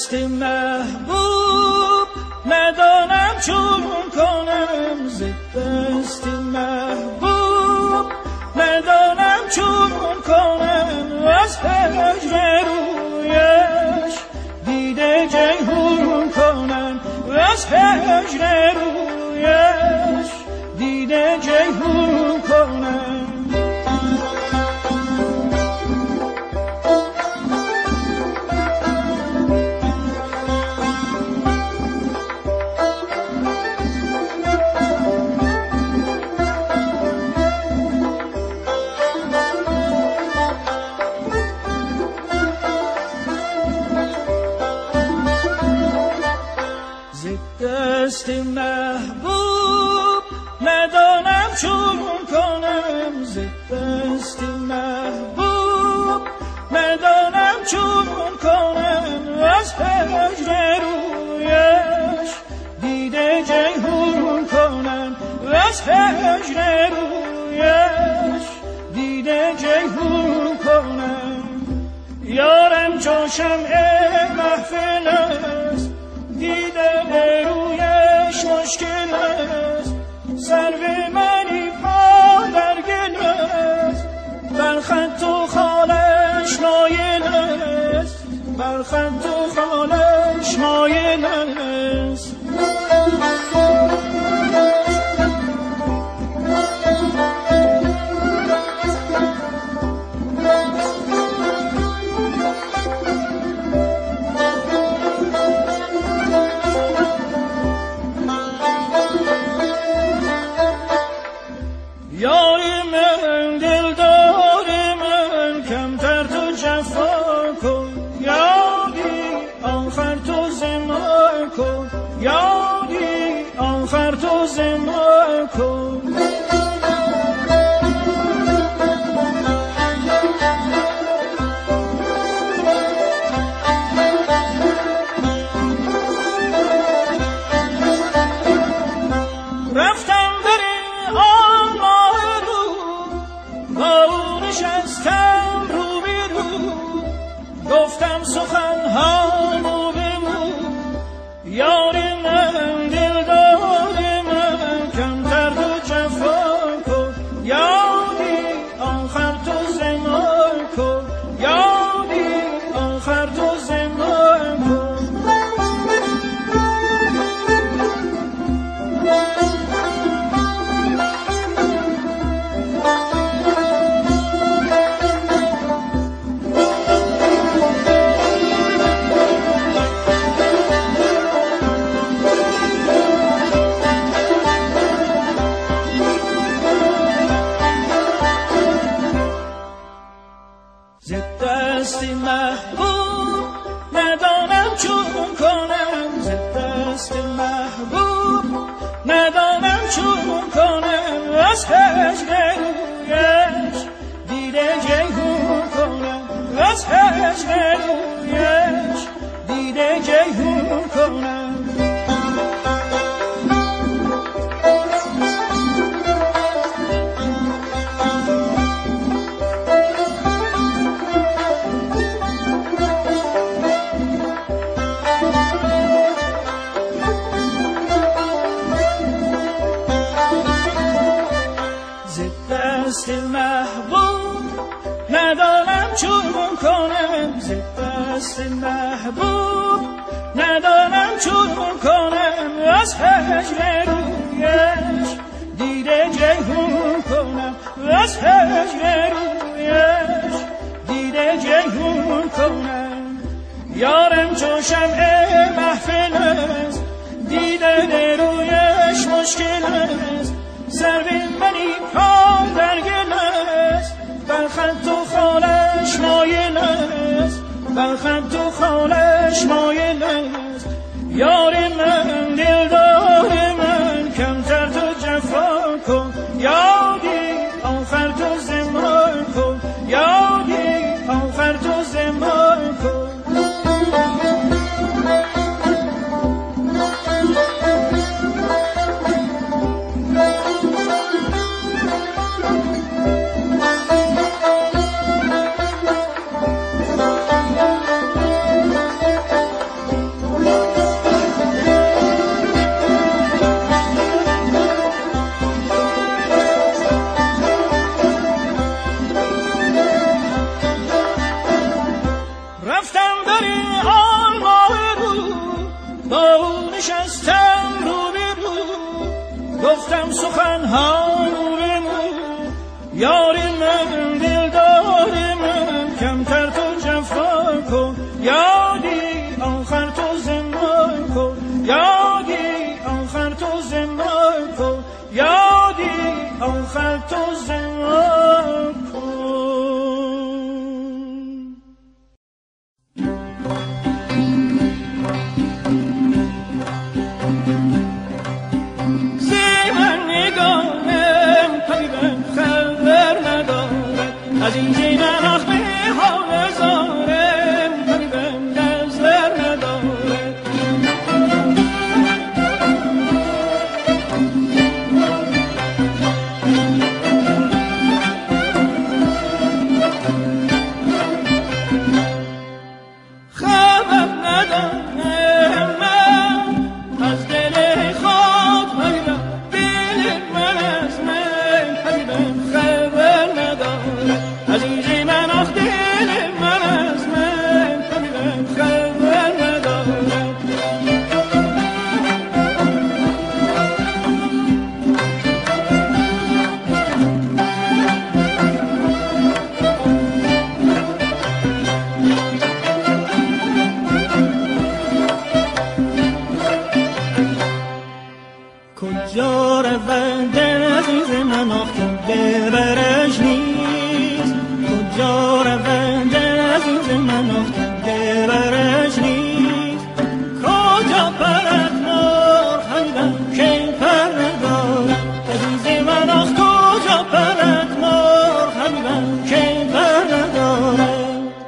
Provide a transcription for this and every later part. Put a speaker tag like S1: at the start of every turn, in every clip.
S1: دست محبوب ندانم چون کنم، ز دست محبوب ندانم چون کنم، از هجر رویش دیده جیحون کنم، از هجر رویش دیده جیحون کنم. دست محبوب ندانم چون کنم، ز دست محبوب ندانم چون کنم، از هجر رویش دیده جیحون کنم، از هجر رویش دیده جیحون کنم. یارم چون شمع محفل است، دیده رویش مشکل است، سرو منی پا در گل است، بر خط و خالش مایل است، بر خط و خالش مایل است. یادی آخر تو زمان کن. رفتم بری آن ماه رو، با او نشستم رو به رو، گفتم سخن‌هامو بگو، یار من دلدار من کمتر تو جفا کن، یادی آخر تو زمان کن، یادی آخر تو زمان کن. دست محبوب ندانم چون کنم، ز دست محبوب ندانم چون کنم، از هجر رویش دیده جیحون کنم، از هجر رویش دیده جیحون کنم. دست محبوب ندانم چون کنم، ز دست محبوب ندانم چون کنم، از هجر رویش دیده جیحون کنم، از هجر رویش دیده جیحون کنم. یارم چون شمع محفل است، دیده رویش مشکل است، سرو منی پا در گل است، بر خط و خالش مایل است، بر خط و خالش مایل است. یار من دلدار من کمتر تو جفا کن، یادی آخر تو زمان کن، یادی آخر تو زمان کن. گفتم سخنها نور من، یار من دلدار من، کمتر تو جفا کن، یادی آخر تو زندان کن، یادی آخر تو زندان کن، یادی آخر تو زندان کن. از این زینم اخمی حال زارم قریبم نظر نداره. خبر ندارم من از دل خود قریبم، دل من از من قریبم خبر نداره. عزیزی من آخ دل من از من قریبم خبر نداره. کجا رود عزیز من آخ ببرش نیست، کجا رود عزیز من آخ ببرش نیست، کجا پرد مار خیدم که پر ندارم. عزیز من آخ کجا پرد مار خیدم که پر ندارم.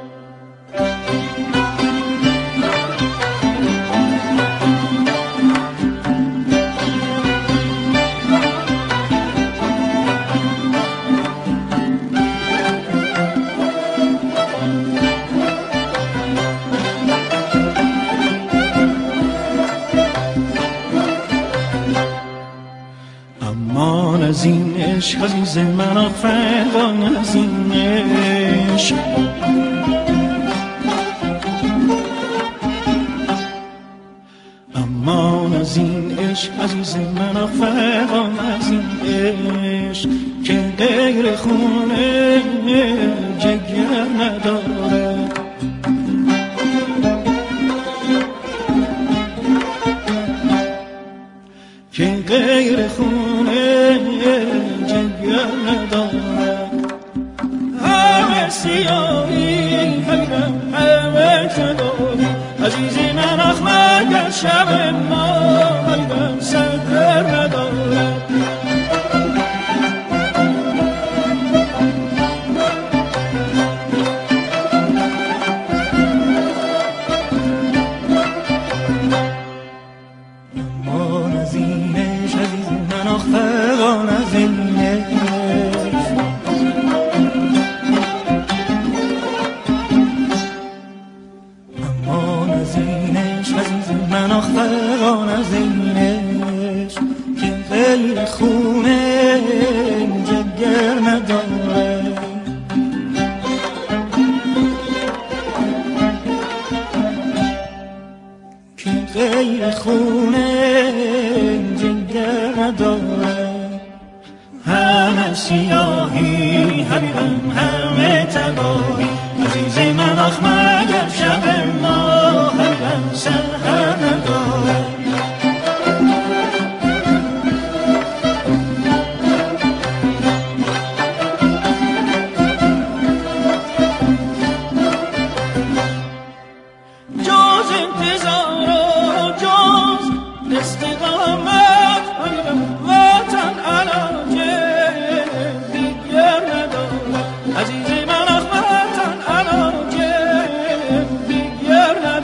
S1: از این عشق عزیز من آفران از این عشق، امان از این عشق عزیز من آفران از این عشق که غیر خونه جگر نداره. که غیر خونه جگر نداره. همه سیاهی حبیبم همه تداری، عزیزی من آخ مگر شب ما حبیبم سحر نداره. غیر خونه جگر نداره. همه سیاهی حبیبم همه تباهی، عزیز من آخ مگر شب ما حبیبم سحر نداره.
S2: عزیز من آخ وطن علاجه دیگر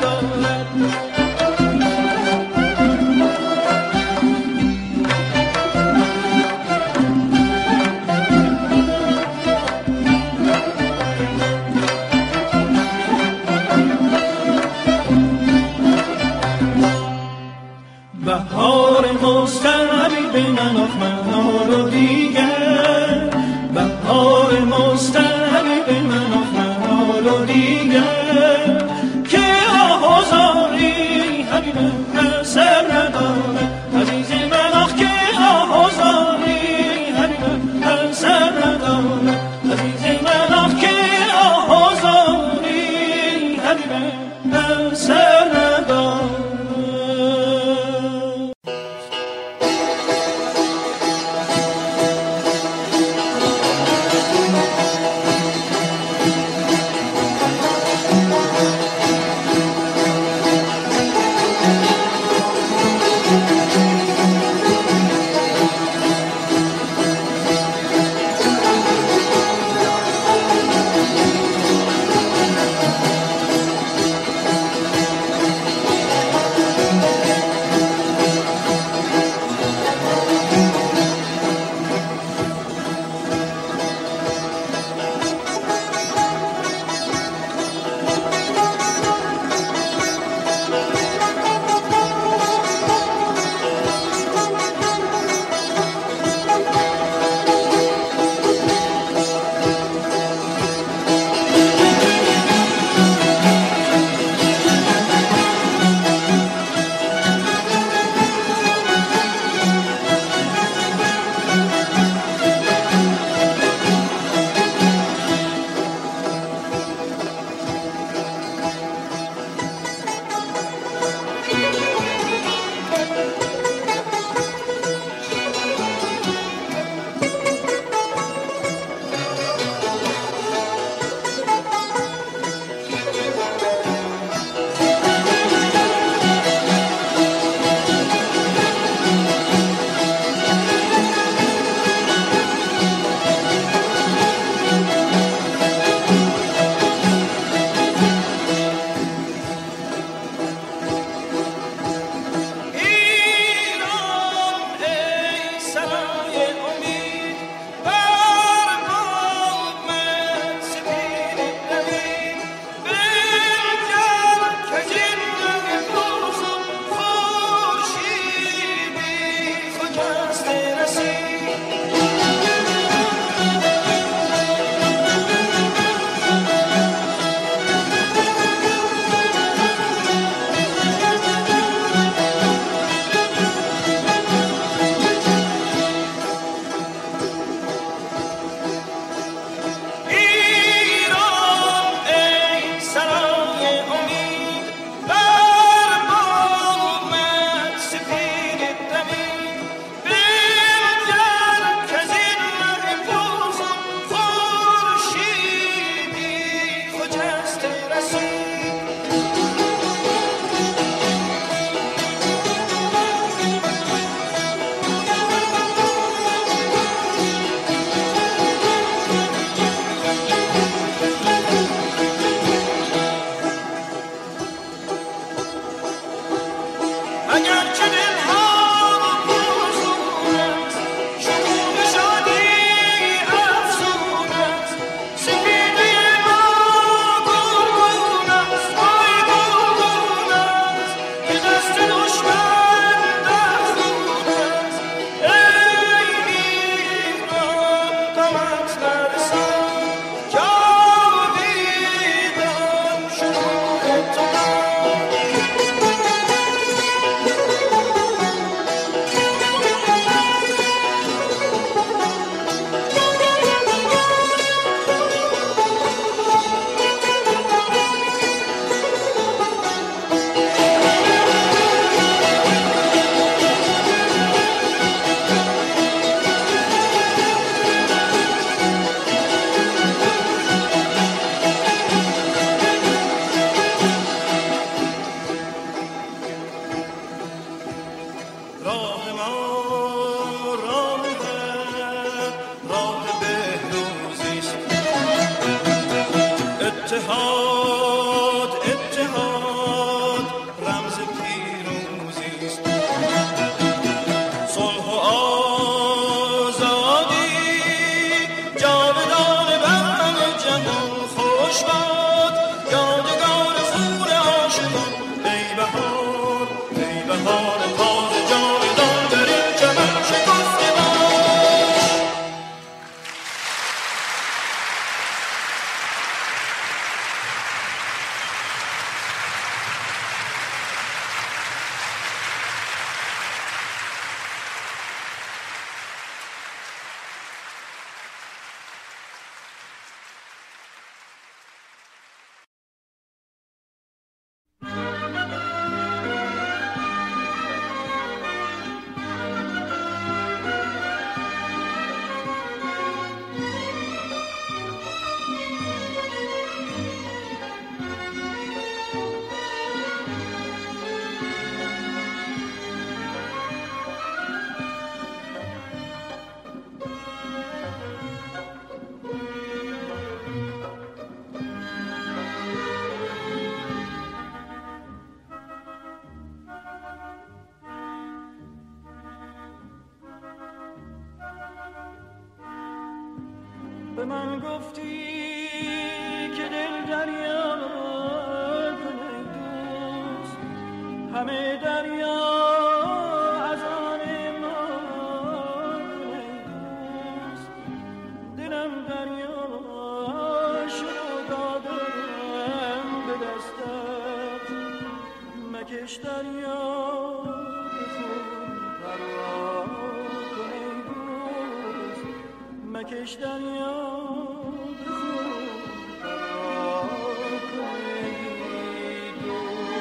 S1: به من گفتی که دل دریا کن ای دوست، همه دریا از آن ما کن ای دوست. دلم دریا شد و دادم به دستت، مکش دریا به خون پروا کن ای دوست، مکش دریا به خون پروا کن ای دوست.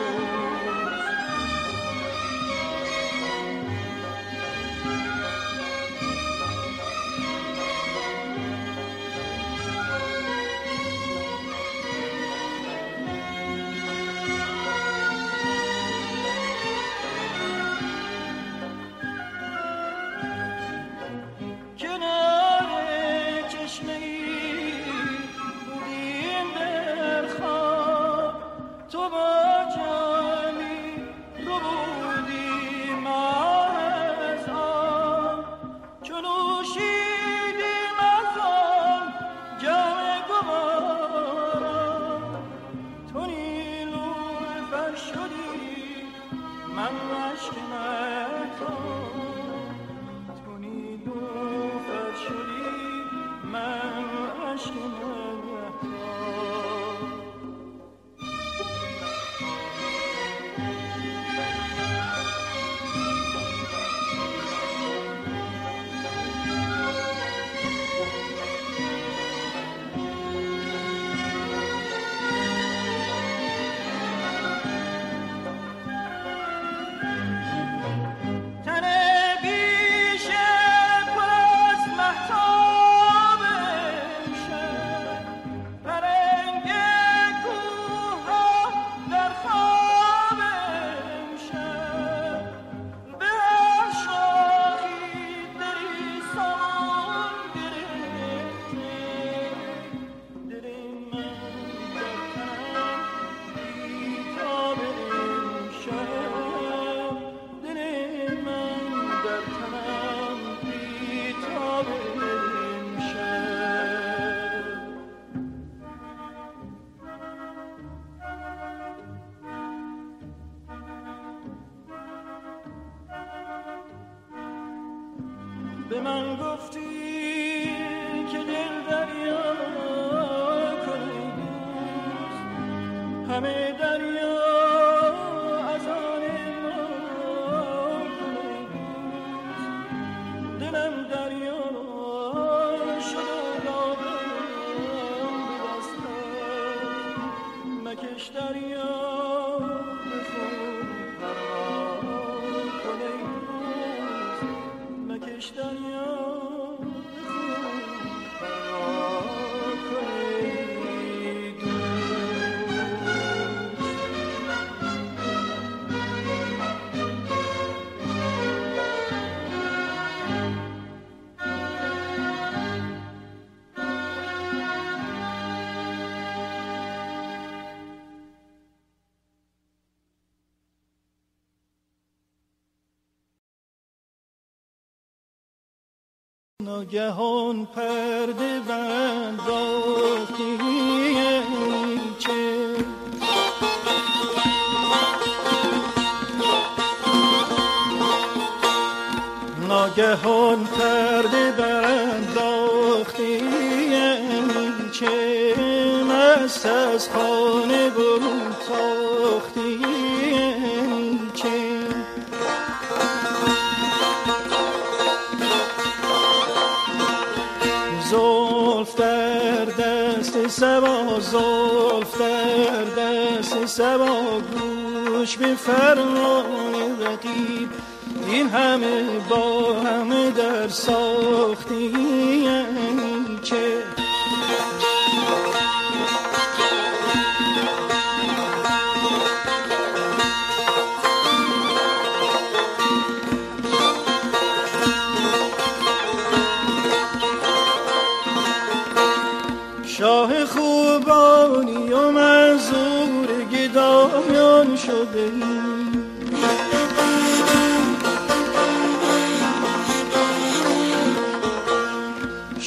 S1: به من گفتی که دل دریا کن ای دوست، همه دریا از آن ما کن ای دوست. دلم دریا شد و دادم به دستت، مکش دریا به خون پروا کن ای دوست، مکش دریا به خون پروا کن ای دوست. ناگهان پرده بنداختی چه ناگهان پرده بنداختی چه مست از خانه برون تاختی چه زلف در دست صبا زلف در دست صبا گوش به فرمان رقیب این همه با همه در ساختی چه شاه خوبانی و منظور گدایان شده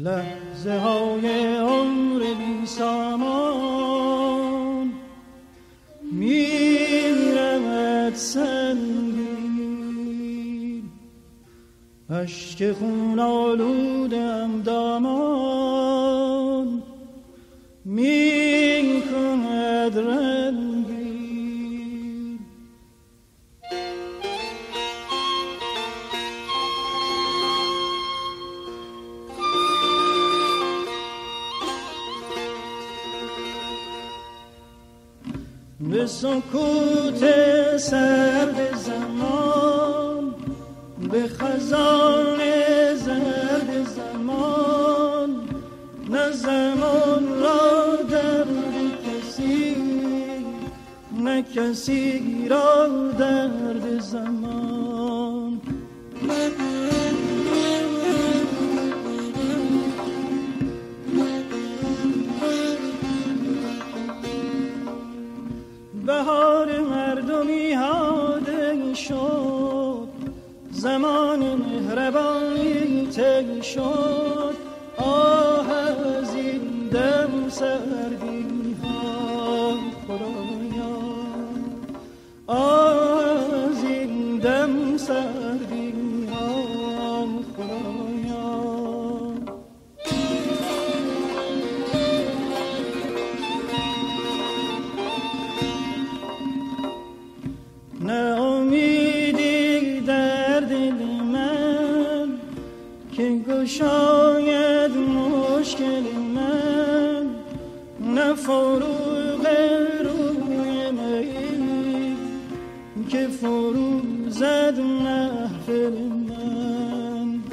S1: لحظه های عمر بی سامان میرود سنگین، اشک خون آلودم دامان می کند رنگین. به سکوت سرد زمان، به خزان زرد زمان، نه زمان را درد کسی، نه کسی را درد زمان. بهار مردمی هاده شد، زمان مهربانی طی شد. آه از این دم سردی ها خدایا، آه از این دم سردی ها خدایا. نه امیدی در دل من که گشاید مشکل من، نه فروغ روی می که فرو زد محفل من.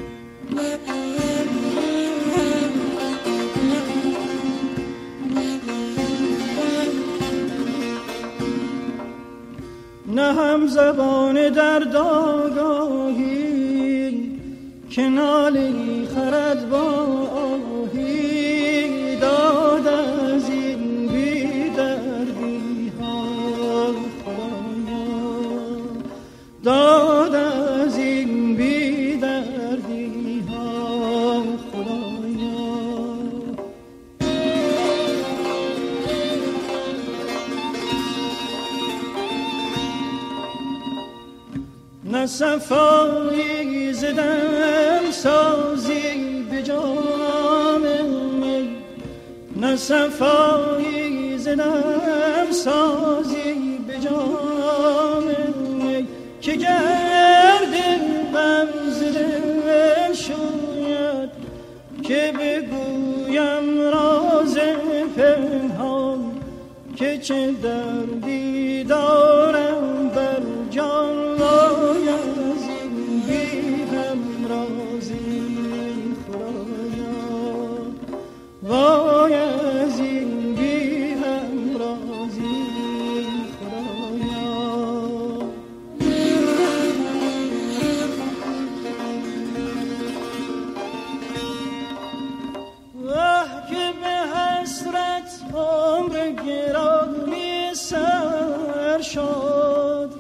S1: نه هم زبان درد آگاهی که نالی خرد با آهی، داد از این بی دردی ها خدایا، داد از این بی دردی ها خدایا. نه صفایی زدم سازی به جام می، نه صفایی زدم سازی به جام می که گرد غم زده شوید، که بگویم راز پنهان که چه دردی دارم بر جان. وای از این بی همرازی خدایا، وای از این بی همرازی خدایا. واه که به حسرت عمر گرامی سر شد،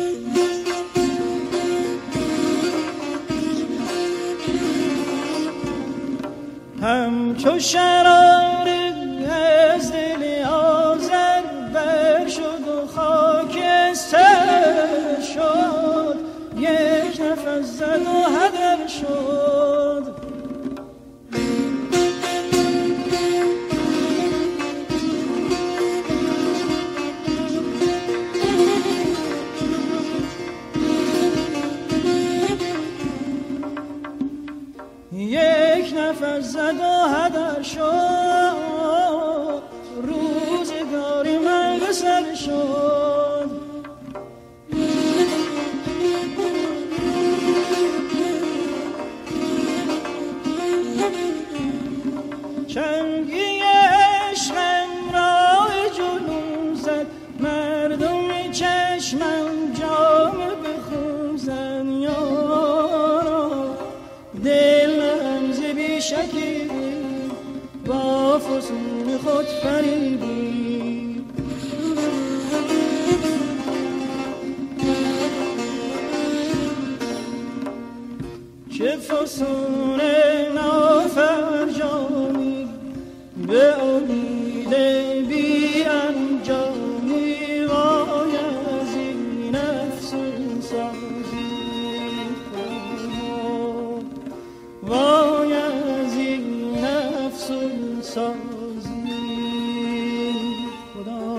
S1: همچو شرار از دل آذر بر شد و خاکستر شد، یک نفس زد و هدر شد. یک نفس زد و هدر شد، روزگاری من به سر شد. چنگی عشقم را جلوم زد، مردم چشمم جام بخون زد. یارا دلم ز بیشکی با فسون خود فریبی، چه فسون نافرجام به امید بی انجامی وای از این افسون سازی وای از این افسون سازی خدا.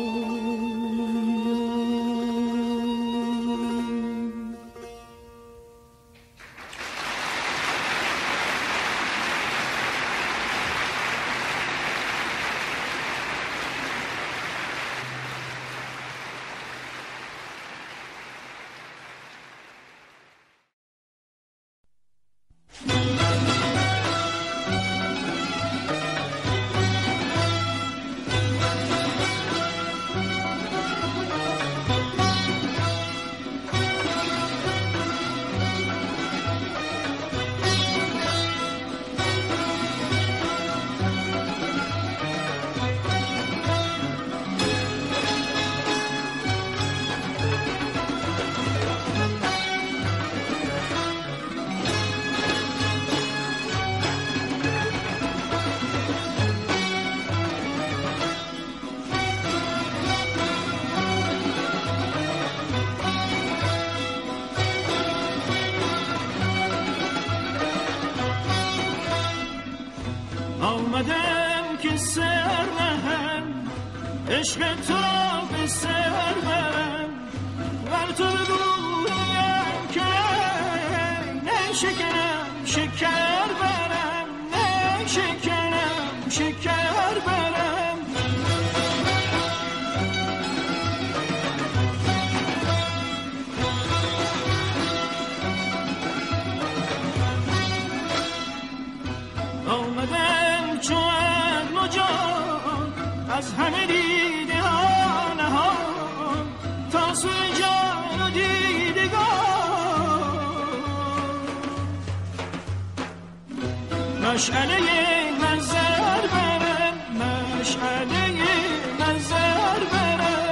S2: آمدم که سر نهم عشق تو را به سر برم ور تو بگویم که نه شکنم شکر برم نه شکنم شکر برم آمدم چون مجان از همه دیده ها نهان تا سوی جان و دیدگان مشعله نظر برم مشعله نظر برم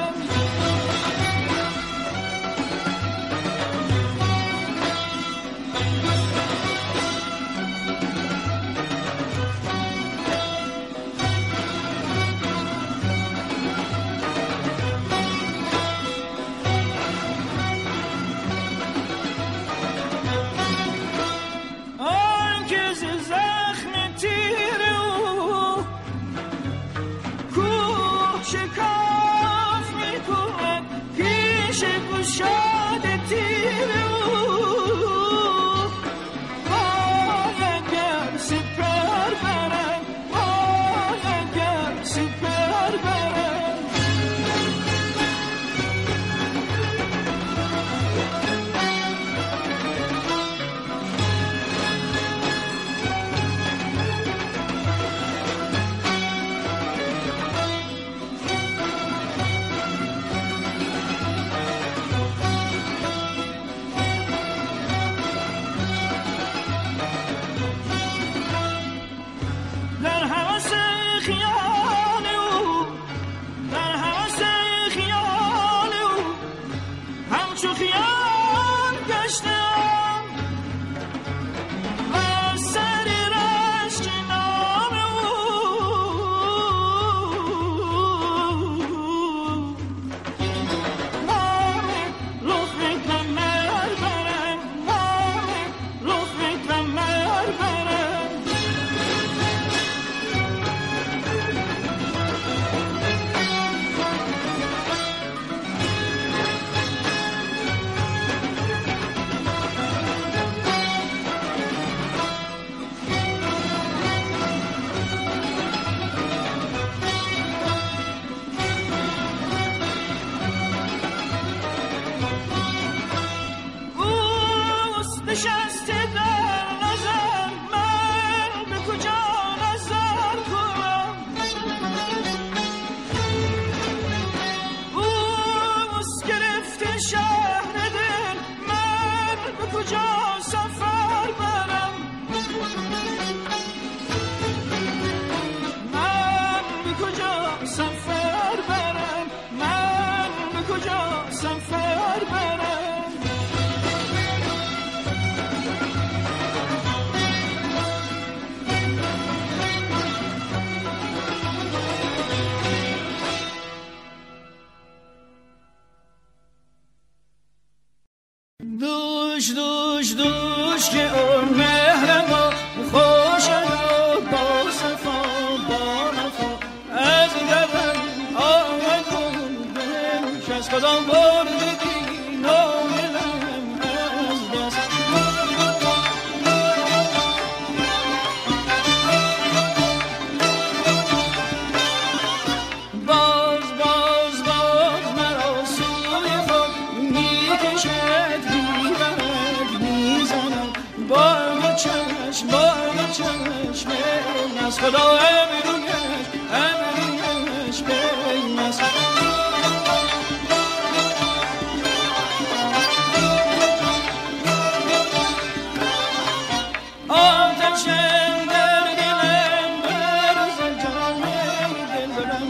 S2: دوش دوش دوش که اون مهر ما خوش و با صفا با نفا از درم آمد کن دلش از کدام بردگی ناملم از دست باز باز باز مرا سوی خود میکشد بار چشم از خدا امرویش بین است آتش در دلم برزد جان دل برم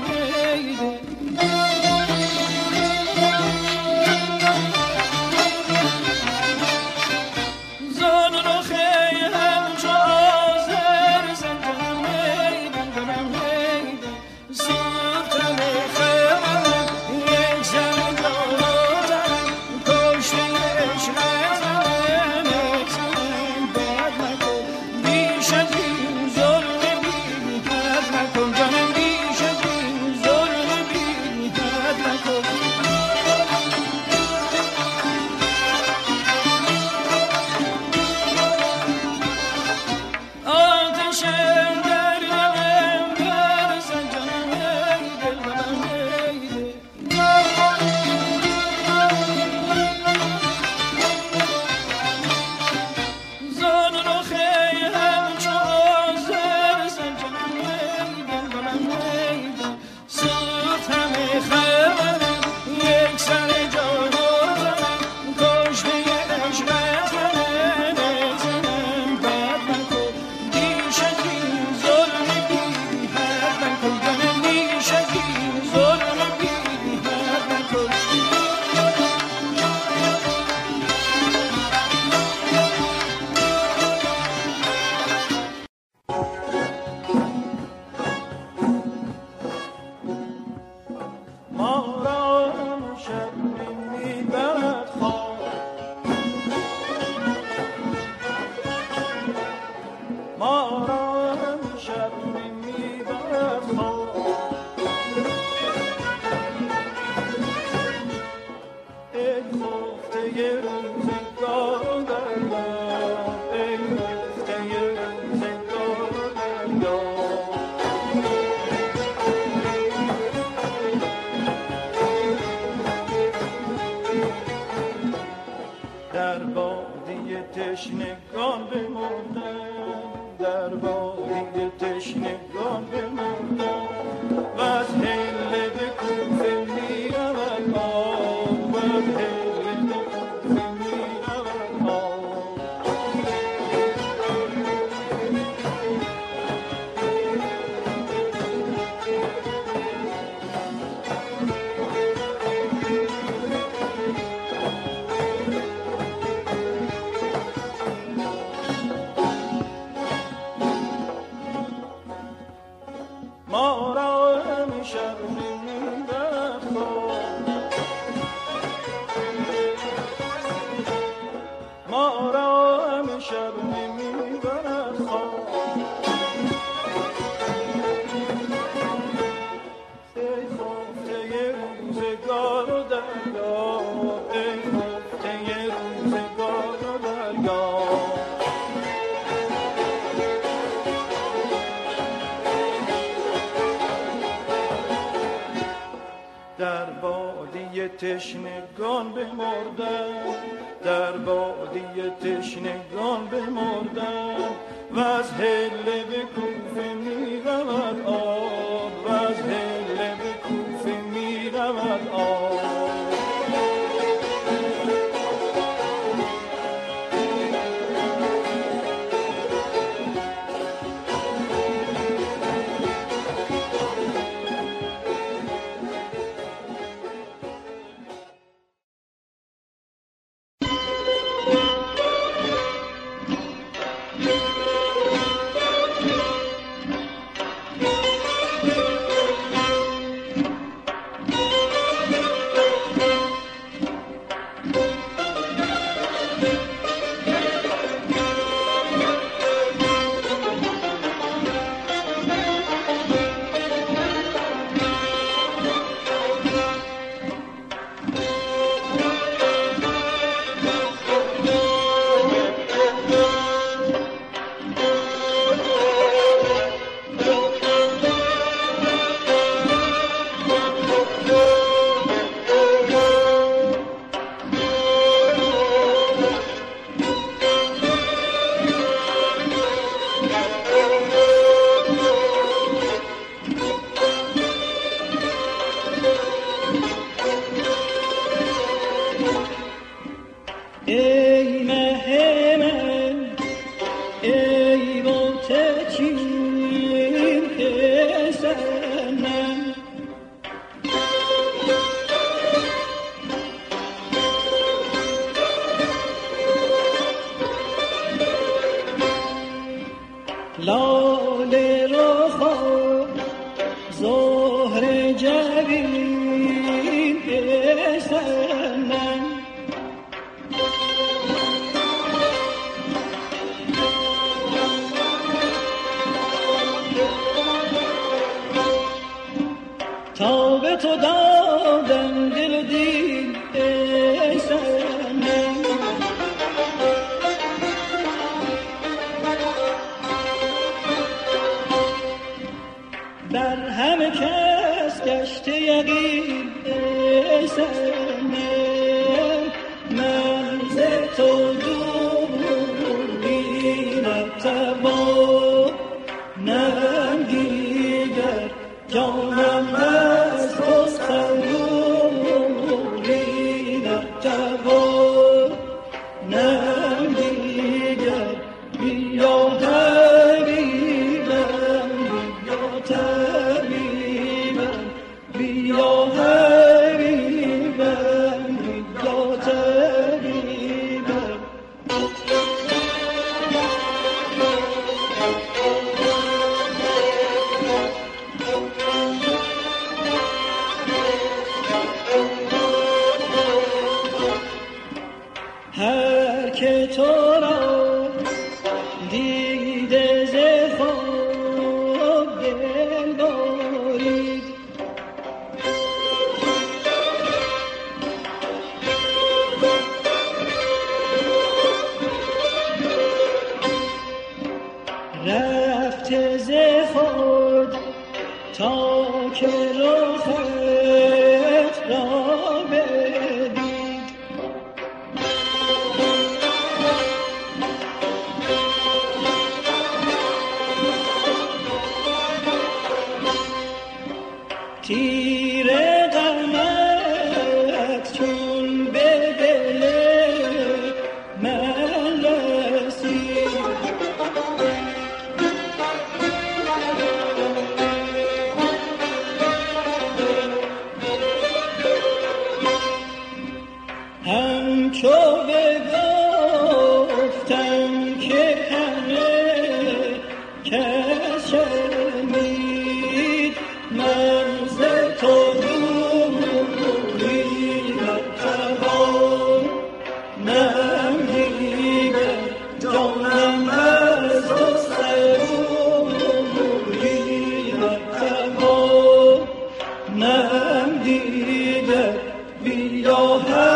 S2: تشنگان بمردن در وادی تشنگان بمردن و از هله به کوفه میرود آب و از هله به کوفه میرود آب ما را همیشه میبرد خواب ما را همیشه میبرد خواب ای خفته روزگار و دریا ای خفته روزگار و دریا در وادی تشنگان بمردن در وادی تشنگان بمردن و از هله به کوفه میرود آب و از هله به کوفه میرود آب
S3: ای مه من ای بوتچین پسرم لاله رخا زهر جبین پسرم تا به تو دادم دل و دین ای سنم بر همه کس گشته یقین ای سنم من ز تو دوری نتوانم دیگر جانم از تو سرگوری نتوانم دیگر بیا حبیبم بیا طبیبم بیا حبیبم بیا طبیبم هر که تو را دیده ز خواب دل برید رفته ز خود تا که رخت را بدید تیر غمت چون به دل من رسید همچو بگفتم که همه کس شنید من ز تو دوری نتوانم دیگر جانم از تو سرگوری نتوانم دیگر بیا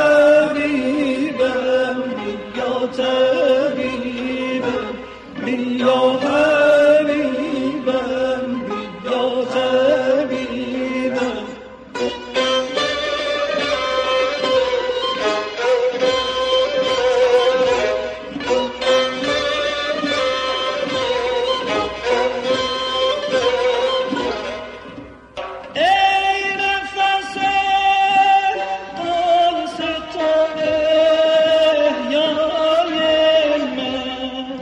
S3: حبیبم بیا طبیبم بیا حبیبم بیا طبیبم ای نفس قدس تو احیای من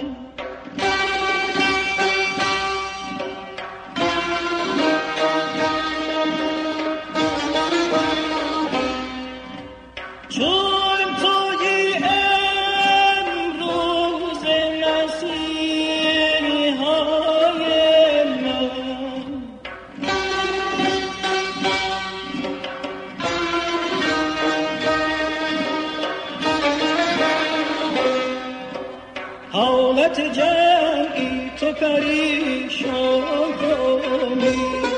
S3: چون تویی امروز مسیحی های من حالت جمعی تو پریشان کنی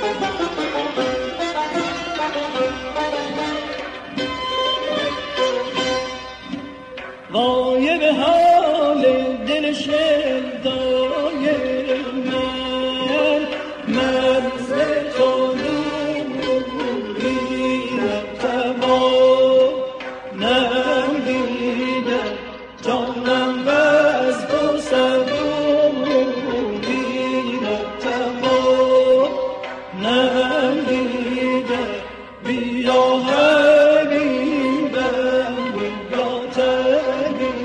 S3: وای به حال دل شیدای من ز تو دوری نتوانم دیگر جانم از تو سرگوری نتوانم دیگر بیا حبیبم بیا طبیبم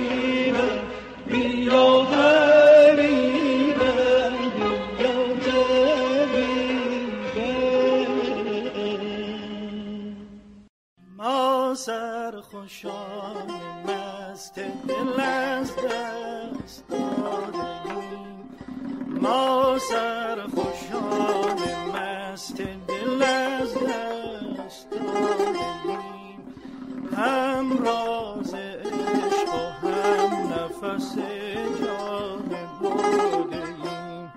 S2: مست دل از دست دادیم، ما سرخوشان مست دل از دست دادیم، هم راز عشق و هم نفس جان بردیم.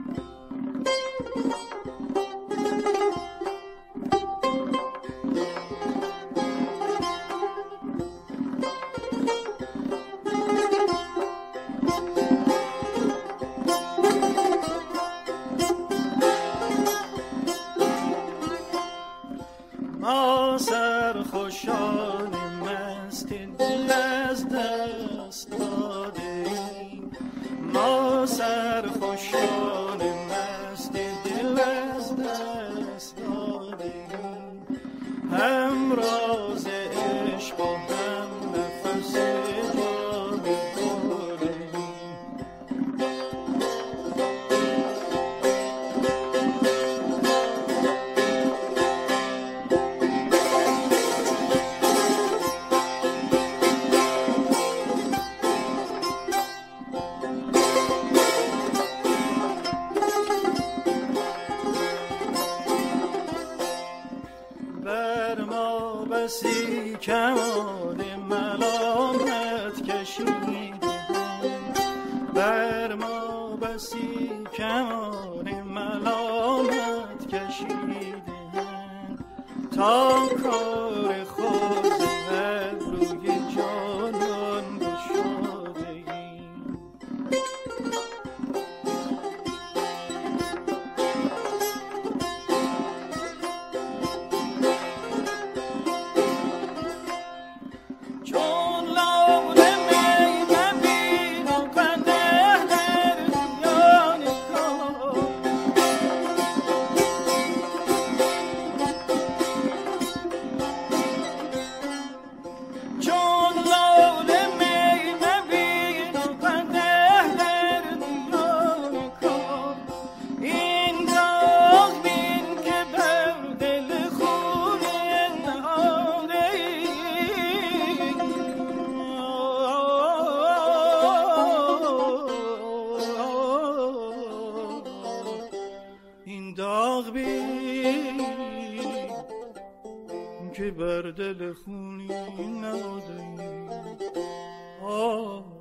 S2: ما سرخوشان مست دل از دست دادیم، ما سرخوشان مست دل از دست دادیم، هم راز عشق و هم نفس جان بردیم. بسی کمان ملامت کشیدیم، بر ما بسی کمان ملامت کشیدیم، تا کار خود روی جانان گشادیم. داغ بین که بر دل خونی نهادیم.